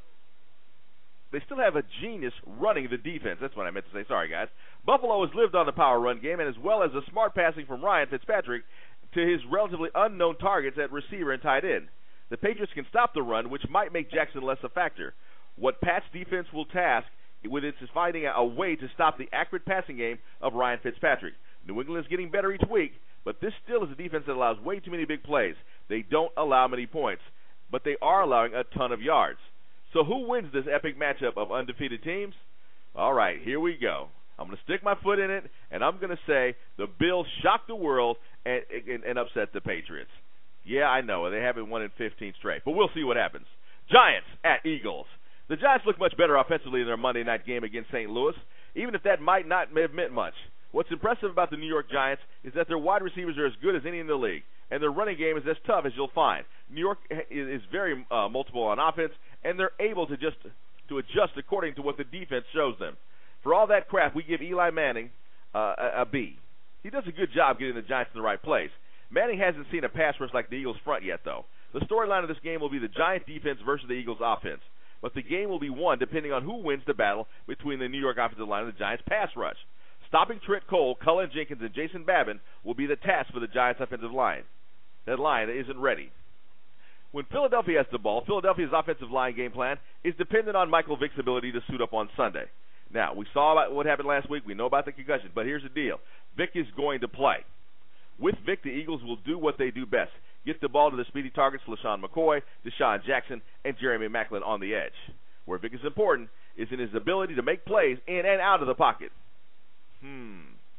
they still have a genius running the defense. That's what I meant to say. Sorry, guys. Buffalo has lived on the power run game, and as well as the smart passing from Ryan Fitzpatrick to his relatively unknown targets at receiver and tight end. The Patriots can stop the run, which might make Jackson less a factor. What Pat's defense will task with it is finding a way to stop the accurate passing game of Ryan Fitzpatrick. New England is getting better each week, but this still is a defense that allows way too many big plays. They don't allow many points, but they are allowing a ton of yards. So who wins this epic matchup of undefeated teams? All right, here we go. I'm going to stick my foot in it, and I'm going to say the Bills shock the world and, and, and upset the Patriots. Yeah, I know. They haven't won in fifteen straight, but we'll see what happens. Giants at Eagles. The Giants look much better offensively in their Monday night game against Saint Louis, even if that might not have meant much. What's impressive about the New York Giants is that their wide receivers are as good as any in the league, and their running game is as tough as you'll find. New York is very uh, multiple on offense, and they're able to just to adjust according to what the defense shows them. For all that crap, we give Eli Manning uh, a, a B. He does a good job getting the Giants in the right place. Manning hasn't seen a pass rush like the Eagles' front yet, though. The storyline of this game will be the Giants' defense versus the Eagles' offense. But the game will be won depending on who wins the battle between the New York offensive line and the Giants' pass rush. Stopping Trent Cole, Cullen Jenkins, and Jason Babin will be the task for the Giants' offensive line. That line isn't ready. When Philadelphia has the ball, Philadelphia's offensive line game plan is dependent on Michael Vick's ability to suit up on Sunday. Now, we saw about what happened last week. We know about the concussion, but here's the deal. Vick is going to play. With Vick, the Eagles will do what they do best. Get the ball to the speedy targets, LaShawn McCoy, Deshaun Jackson, and Jeremy Maclin on the edge. Where Vick is important is in his ability to make plays in and out of the pocket. Hmm.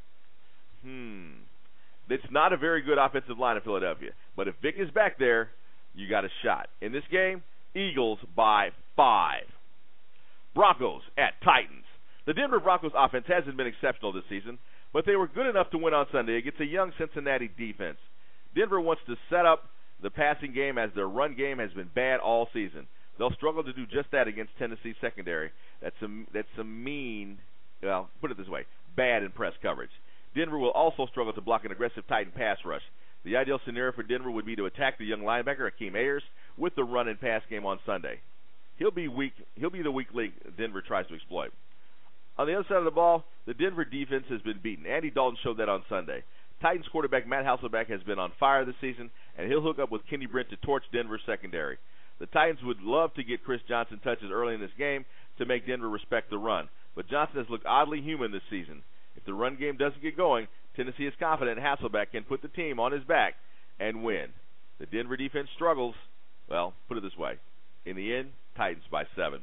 Hmm. It's not a very good offensive line in Philadelphia. But if Vick is back there, you got a shot. In this game, Eagles by five. Broncos at Titans. The Denver Broncos offense hasn't been exceptional this season, but they were good enough to win on Sunday against a young Cincinnati defense. Denver wants to set up the passing game as their run game has been bad all season. They'll struggle to do just that against Tennessee's secondary. That's some that's some mean, well, put it this way, bad in press coverage. Denver will also struggle to block an aggressive Titan pass rush. The ideal scenario for Denver would be to attack the young linebacker Akeem Ayers with the run and pass game on Sunday. He'll be weak. He'll be the weak link Denver tries to exploit. On the other side of the ball, the Denver defense has been beaten. Andy Dalton showed that on Sunday. Titans quarterback Matt Hasselbeck has been on fire this season, and he'll hook up with Kenny Brent to torch Denver's secondary. The Titans would love to get Chris Johnson touches early in this game to make Denver respect the run. but Johnson has looked oddly human this season. If the run game doesn't get going, Tennessee is confident Hasselbeck can put the team on his back and win. The Denver defense struggles. Well, put it this way. In the end, Titans by seven.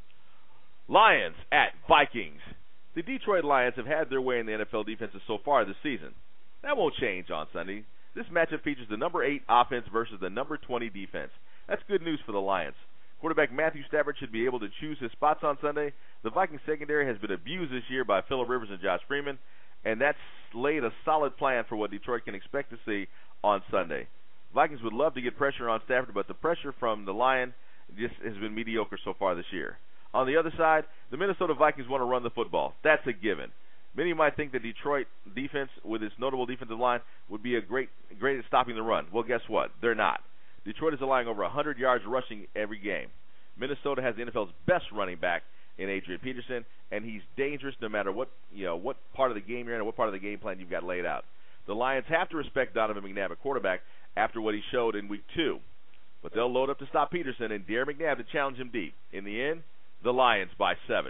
Lions at Vikings. The Detroit Lions have had their way in the N F L defenses so far this season. That won't change on Sunday. This matchup features the number eight offense versus the number twenty defense. That's good news for the Lions. Quarterback Matthew Stafford should be able to choose his spots on Sunday. The Vikings secondary has been abused this year by Phillip Rivers and Josh Freeman, and that's laid a solid plan for what Detroit can expect to see on Sunday. Vikings would love to get pressure on Stafford, but the pressure from the Lion just has been mediocre so far this year. On the other side, the Minnesota Vikings want to run the football. That's a given. Many might think that Detroit defense, with its notable defensive line, would be a great, great at stopping the run. Well, guess what? They're not. Detroit is allowing over one hundred yards rushing every game. Minnesota has the N F L's best running back in Adrian Peterson, and he's dangerous no matter what you know what part of the game you're in or what part of the game plan you've got laid out. The Lions have to respect Donovan McNabb at quarterback after what he showed in week two, but they'll load up to stop Peterson and dare McNabb to challenge him deep. In the end, the Lions by seven.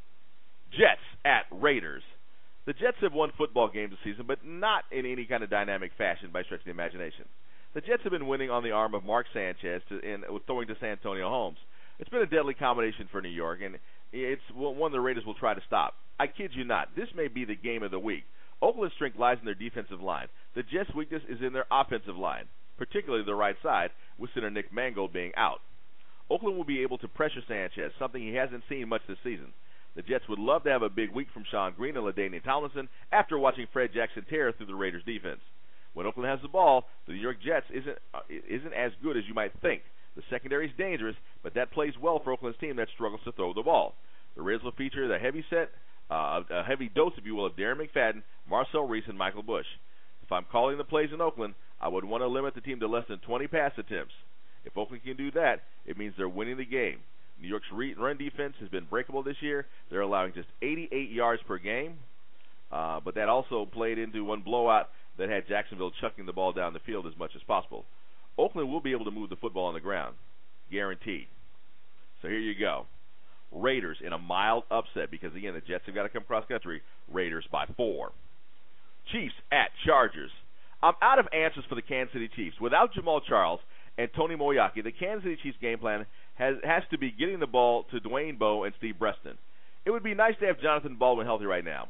Jets at Raiders. The Jets have won football games this season, but not in any kind of dynamic fashion by stretching the imagination. The Jets have been winning on the arm of Mark Sanchez to, in, with throwing to Santonio Holmes. It's been a deadly combination for New York, and it's one the Raiders will try to stop. I kid you not, this may be the game of the week. Oakland's strength lies in their defensive line. The Jets' weakness is in their offensive line, particularly the right side, with center Nick Mangold being out. Oakland will be able to pressure Sanchez, something he hasn't seen much this season. The Jets would love to have a big week from Sean Green and LaDainian Tomlinson after watching Fred Jackson tear through the Raiders' defense. When Oakland has the ball, the New York Jets isn't uh, isn't as good as you might think. The secondary is dangerous, but that plays well for Oakland's team that struggles to throw the ball. The Raiders will feature the heavy set, uh, a heavy dose, if you will, of Darren McFadden, Marcel Reese, and Michael Bush. If I'm calling the plays in Oakland, I would want to limit the team to less than twenty pass attempts. If Oakland can do that, it means they're winning the game. New York's run defense has been breakable this year. They're allowing just eighty-eight yards per game, uh, but that also played into one blowout that had Jacksonville chucking the ball down the field as much as possible. Oakland will be able to move the football on the ground, guaranteed. So here you go. Raiders in a mild upset because, again, the Jets have got to come cross-country. Raiders by four. Chiefs at Chargers. I'm out of answers for the Kansas City Chiefs. Without Jamal Charles and Tony Moyaki, the Kansas City Chiefs game plan has, has to be getting the ball to Dwayne Bowe and Steve Breston. It would be nice to have Jonathan Baldwin healthy right now.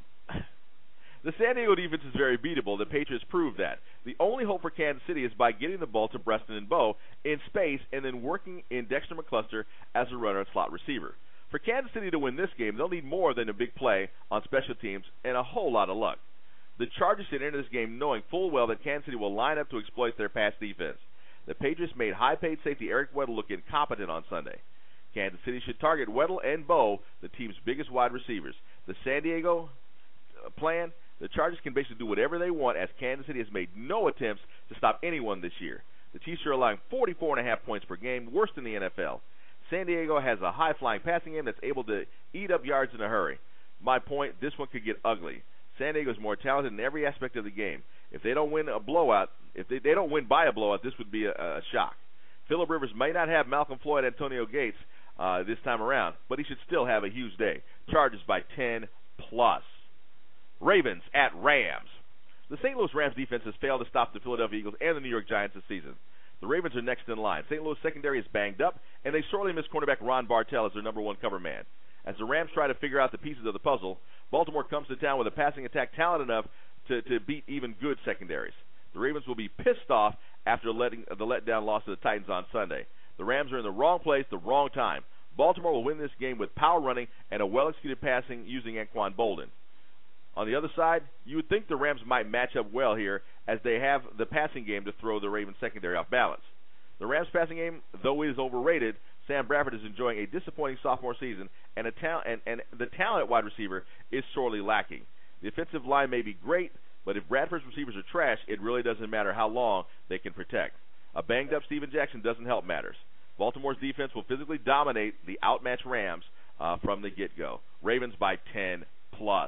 The San Diego defense is very beatable. The Patriots proved that. The only hope for Kansas City is by getting the ball to Breston and Bowe in space and then working in Dexter McCluster as a runner and slot receiver. For Kansas City to win this game, they'll need more than a big play on special teams and a whole lot of luck. The Chargers should enter this game knowing full well that Kansas City will line up to exploit their pass defense. The Patriots made high-paid safety Eric Weddle look incompetent on Sunday. Kansas City should target Weddle and Bowe, the team's biggest wide receivers. The San Diego plan, the Chargers can basically do whatever they want as Kansas City has made no attempts to stop anyone this year. The Chiefs are allowing forty-four point five points per game, worse than the N F L. San Diego has a high-flying passing game that's able to eat up yards in a hurry. My point, this one could get ugly. San Diego is more talented in every aspect of the game. If they don't win a blowout, if they, they don't win by a blowout, this would be a, a shock. Phillip Rivers may not have Malcolm Floyd, Antonio Gates uh, this time around, but he should still have a huge day. Chargers by ten plus. Ravens at Rams. The Saint Louis Rams defense has failed to stop the Philadelphia Eagles and the New York Giants this season. The Ravens are next in line. Saint Louis secondary is banged up, and they sorely miss cornerback Ron Bartell as their number one cover man. As the Rams try to figure out the pieces of the puzzle, Baltimore comes to town with a passing attack talent enough to, to beat even good secondaries. The Ravens will be pissed off after letting the letdown loss to the Titans on Sunday. The Rams are in the wrong place, the wrong time. Baltimore will win this game with power running and a well-executed passing using Anquan Bolden. On the other side, you would think the Rams might match up well here as they have the passing game to throw the Ravens secondary off balance. The Rams passing game, though it is overrated, Sam Bradford is enjoying a disappointing sophomore season, and, a ta- and, and the talent at wide receiver is sorely lacking. The offensive line may be great, but if Bradford's receivers are trash, it really doesn't matter how long they can protect. A banged-up Steven Jackson doesn't help matters. Baltimore's defense will physically dominate the outmatched Rams uh, from the get-go. Ravens by ten plus.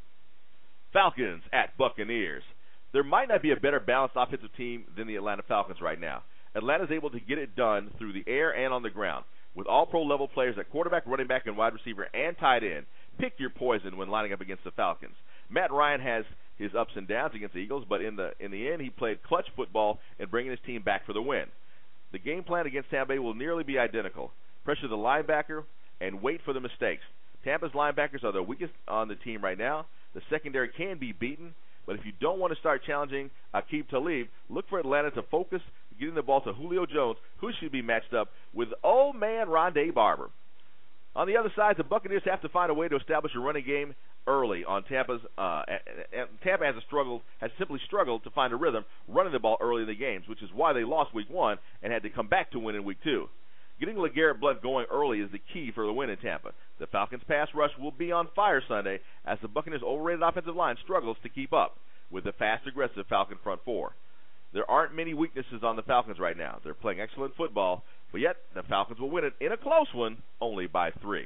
Falcons at Buccaneers. There might not be a better balanced offensive team than the Atlanta Falcons right now. Atlanta's able to get it done through the air and on the ground. With all pro level players at quarterback, running back, and wide receiver and tight end, pick your poison when lining up against the Falcons. Matt Ryan has his ups and downs against the Eagles, but in the in the end, he played clutch football and bringing his team back for the win. The game plan against Tampa Bay will nearly be identical. Pressure the linebacker and wait for the mistakes. Tampa's linebackers are the weakest on the team right now. The secondary can be beaten, but if you don't want to start challenging Aqib Talib, look for Atlanta to focus getting the ball to Julio Jones, who should be matched up with old man Rondé Barber. On the other side, the Buccaneers have to find a way to establish a running game early on Tampa's. Uh, Tampa has a struggle, has simply struggled to find a rhythm running the ball early in the games, which is why they lost Week One and had to come back to win in Week Two. Getting LeGarrette Blount going early is the key for the win in Tampa. The Falcons' pass rush will be on fire Sunday as the Buccaneers' overrated offensive line struggles to keep up with the fast, aggressive Falcon front four. There aren't many weaknesses on the Falcons right now. They're playing excellent football, but yet the Falcons will win it in a close one, only by three.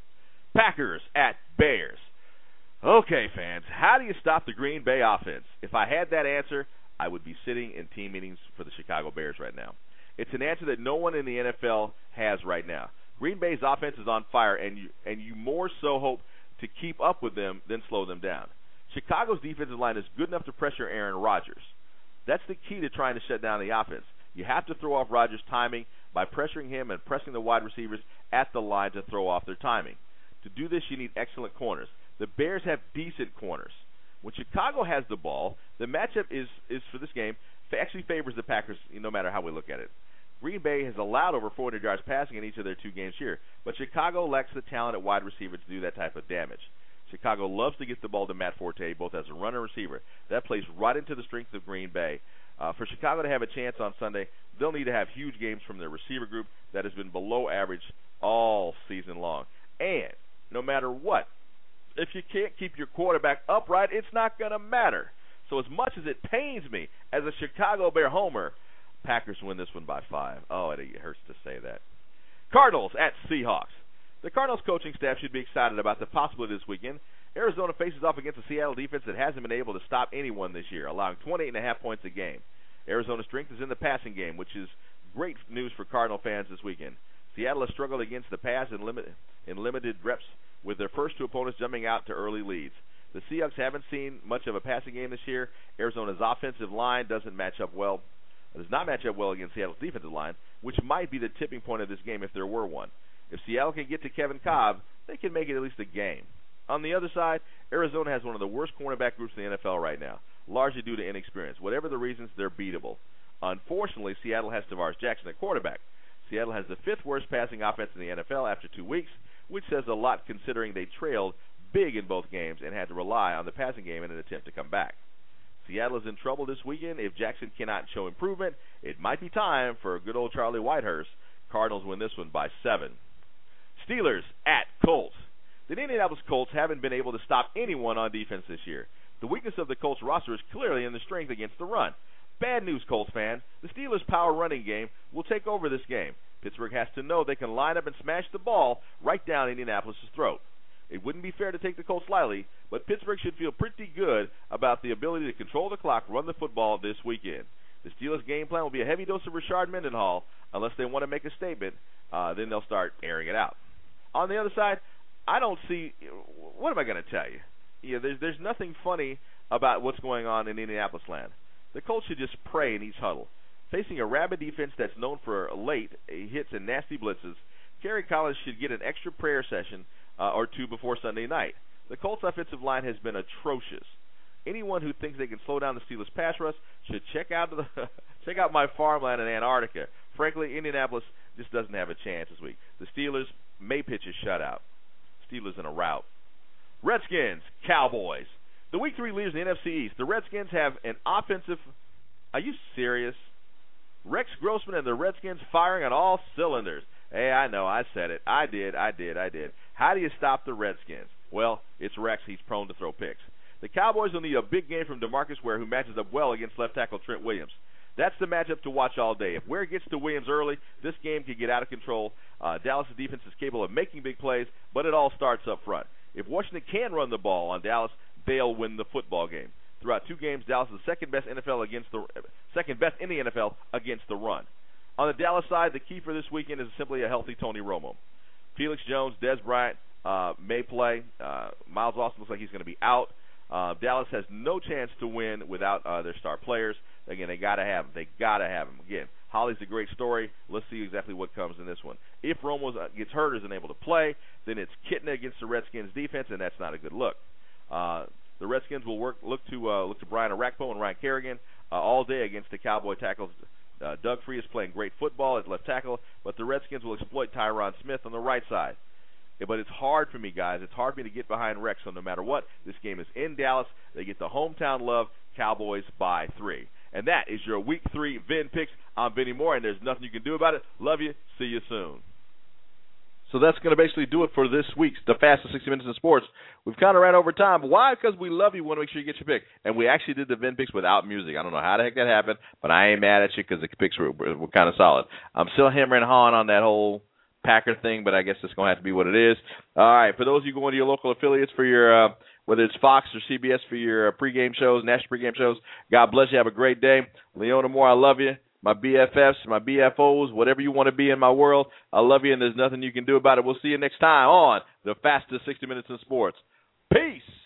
Packers at Bears. Okay, fans, how do you stop the Green Bay offense? If I had that answer, I would be sitting in team meetings for the Chicago Bears right now. It's an answer that no one in the N F L has right now. Green Bay's offense is on fire, and you and you more so hope to keep up with them than slow them down. Chicago's defensive line is good enough to pressure Aaron Rodgers. That's the key to trying to shut down the offense. You have to throw off Rodgers' timing by pressuring him and pressing the wide receivers at the line to throw off their timing. To do this, you need excellent corners. The Bears have decent corners. When Chicago has the ball, the matchup is, is for this game actually favors the Packers, no matter how we look at it. Green Bay has allowed over four hundred yards passing in each of their two games here, but Chicago lacks the talent at wide receiver to do that type of damage. Chicago loves to get the ball to Matt Forte, both as a runner and receiver. That plays right into the strength of Green Bay. Uh, for Chicago to have a chance on Sunday, they'll need to have huge games from their receiver group that has been below average all season long. And no matter what, if you can't keep your quarterback upright, it's not going to matter. So as much as it pains me as a Chicago Bear homer, Packers win this one by five. Oh, it hurts to say that. Cardinals at Seahawks. The Cardinals coaching staff should be excited about the possibility this weekend. Arizona faces off against a Seattle defense that hasn't been able to stop anyone this year, allowing twenty-eight point five points a game. Arizona's strength is in the passing game, which is great news for Cardinal fans this weekend. Seattle has struggled against the pass in, limit, in limited reps, with their first two opponents jumping out to early leads. The Seahawks haven't seen much of a passing game this year. Arizona's offensive line doesn't match up well. Does not match up well against Seattle's defensive line, which might be the tipping point of this game if there were one. If Seattle can get to Kevin Cobb, they can make it at least a game. On the other side, Arizona has one of the worst cornerback groups in the N F L right now, largely due to inexperience. Whatever the reasons, they're beatable. Unfortunately, Seattle has Tavares Jackson at quarterback. Seattle has the fifth worst passing offense in the N F L after two weeks, which says a lot considering they trailed big in both games and had to rely on the passing game in an attempt to come back. Seattle is in trouble this weekend. If Jackson cannot show improvement, it might be time for good old Charlie Whitehurst. Cardinals win this one by seven. Steelers at Colts. The Indianapolis Colts haven't been able to stop anyone on defense this year. The weakness of the Colts roster is clearly in the strength against the run. Bad news, Colts fan. The Steelers' power running game will take over this game. Pittsburgh has to know they can line up and smash the ball right down Indianapolis' throat. It wouldn't be fair to take the Colts lightly, but Pittsburgh should feel pretty good about the ability to control the clock, run the football this weekend. The Steelers' game plan will be a heavy dose of Rashard Mendenhall. Unless they want to make a statement, uh, then they'll start airing it out. On the other side, I don't see – what am I going to tell you? Yeah, there's, there's nothing funny about what's going on in Indianapolis land. The Colts should just pray in each huddle. Facing a rabid defense that's known for late hits and nasty blitzes, Kerry Collins should get an extra prayer session uh, or two before Sunday night. The Colts' offensive line has been atrocious. Anyone who thinks they can slow down the Steelers' pass rush should check out the check out my farmland in Antarctica. Frankly, Indianapolis just doesn't have a chance this week. The Steelers may pitch a shutout. Steelers in a rout. Redskins, Cowboys. The Week three leaders in the N F C East. The Redskins have an offensive. Are you serious? Rex Grossman and the Redskins firing on all cylinders. Hey, I know, I said it. I did, I did, I did. How do you stop the Redskins? Well, it's Rex. He's prone to throw picks. The Cowboys will need a big game from DeMarcus Ware, who matches up well against left tackle Trent Williams. That's the matchup to watch all day. If Ware gets to Williams early, this game could get out of control. Uh, Dallas' defense is capable of making big plays, but it all starts up front. If Washington can run the ball on Dallas, they'll win the football game. Throughout two games, Dallas is the second best N F L against the second best in the N F L against the run. On the Dallas side, the key for this weekend is simply a healthy Tony Romo. Felix Jones, Des Bryant, uh, may play. Uh, Miles Austin looks like he's going to be out. Uh, Dallas has no chance to win without uh, their star players. Again, they got to have him. They got to have him. Again, Holly's a great story. Let's see exactly what comes in this one. If Romo gets hurt or isn't able to play, then it's Kitna against the Redskins defense, and that's not a good look. Uh, the Redskins will work look to uh, look to Brian Orakpo and Ryan Kerrigan uh, all day against the Cowboy tackles. Uh, Doug Free is playing great football at left tackle, but the Redskins will exploit Tyron Smith on the right side. Yeah, but it's hard for me, guys. It's hard for me to get behind Rex, so no matter what, this game is in Dallas. They get the hometown love, Cowboys by three. And that is your Week three Vin Picks. I'm Vinny Moore, and there's nothing you can do about it. Love you. See you soon. So that's going to basically do it for this week's The Fastest sixty Minutes in Sports. We've kind of ran over time. Why? Because we love you. We want to make sure you get your pick. And we actually did the Vin Picks without music. I don't know how the heck that happened, but I ain't mad at you because the picks were, were, were kind of solid. I'm still hammering and hawing on that whole Packer thing, but I guess it's going to have to be what it is. All right, for those of you going to your local affiliates for your, uh, whether it's Fox or C B S for your uh, pregame shows, national pregame shows, God bless you. Have a great day. Leona Moore, I love you. My B F Fs, my B F Os, whatever you want to be in my world, I love you, and there's nothing you can do about it. We'll see you next time on The Fastest sixty Minutes in Sports. Peace.